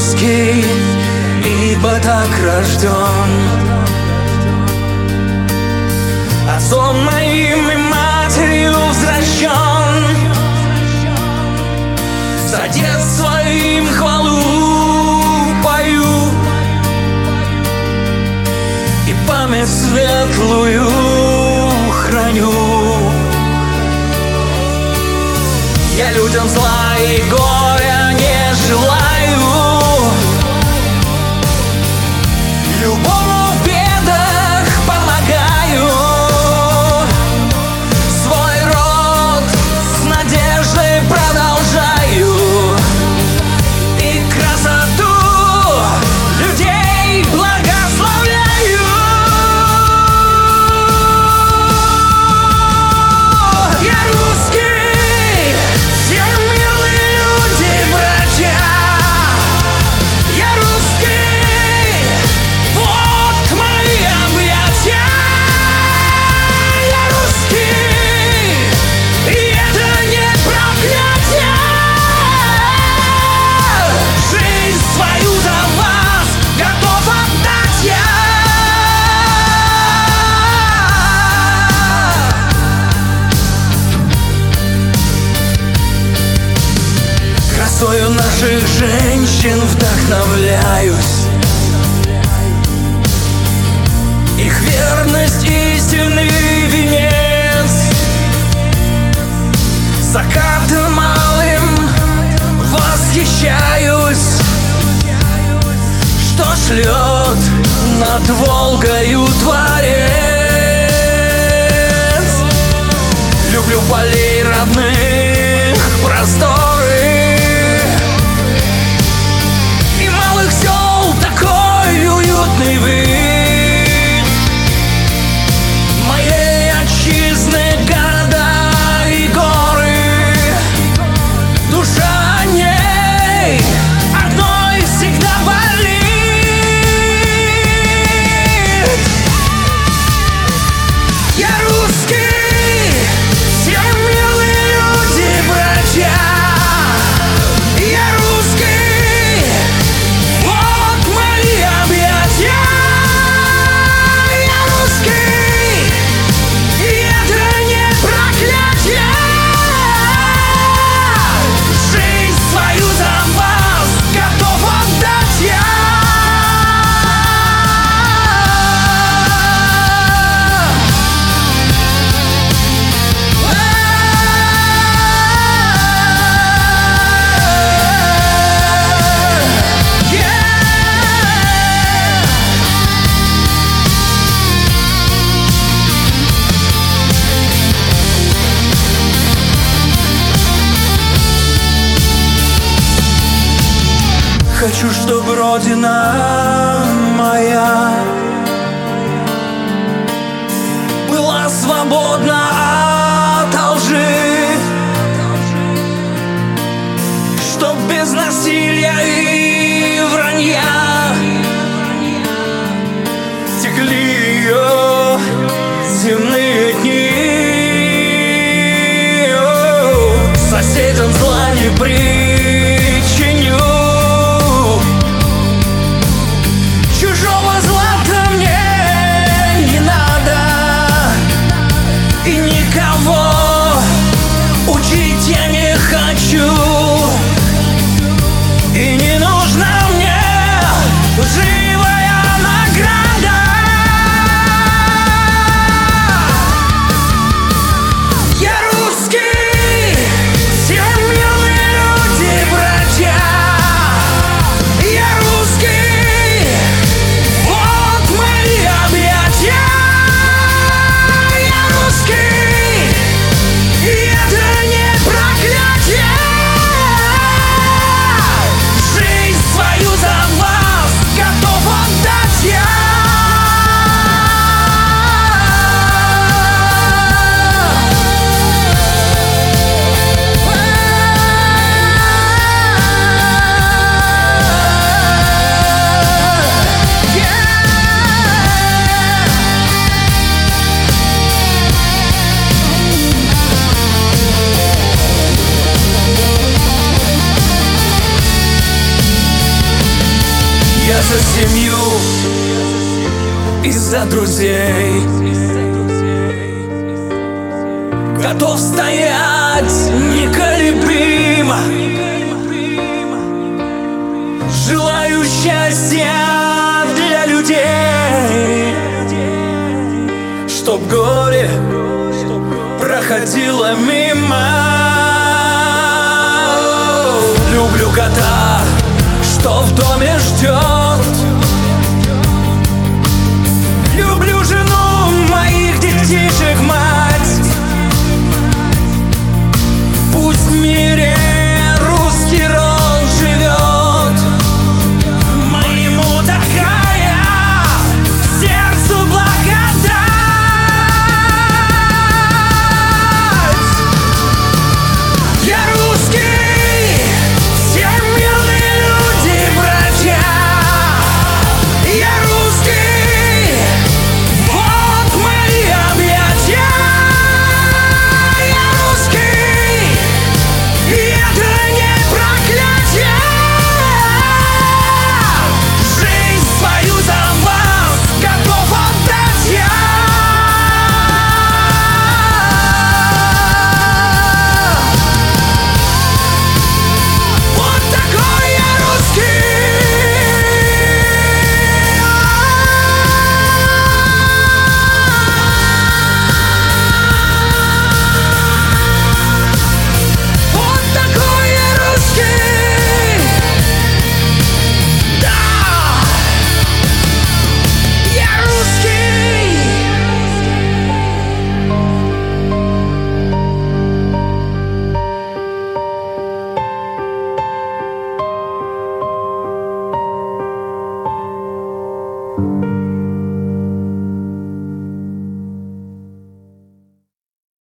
русский, ибо так рожден. Отцом моим и матерью взращен, за детство им хвалу пою и память светлую храню. Я людям зла и горя не желаю, любому в бедах помогаю, свой род с надеждой продолжаю и красоту людей благословляю. Я русский, все милые люди, братья. Я русский, вот мои объятия. Я русский, и это не проклятие. Жизнь свою за вас готов отдать я. Красою наших женщин вдохновляюсь, их верность истинный венец. Закатом малым восхищаюсь, что шлет над Волгою Творец. Люблю полей родных просторы и малых сел такой уютный вид моей отчизны, города и горы. Душа о ней одной всегда болит. Я русский, все милые люди, братья. Я русский, вот мои объятия. Я русский, и это не проклятие. Жизнь свою за вас готов отдать я. Хочу, чтобы Родина моя была свободна от лжи, чтоб без насилия и вранья текли ее земные дни. Соседям зла не причиню, чужого зла-то мне не надо, и никого учить я не хочу, и не нужна мне живая награда. Я русский, все милые люди. за семью и за друзей. Готов стоять неколебимо. Желаю счастья для людей, чтоб горе проходило мимо. Люблю кота, что в доме ждет. Люблю жену моих детишек, мать. Пусть в мире русский рок живет. Моему такая сердцу благодать. Я русский, все мирные люди, братья. Я русский, вот мои объятия. Я русский, и это не проклятие. Жизнь свою за вас готов отдать я. Вот такой я русский. Вот такой я русский. Да, я русский.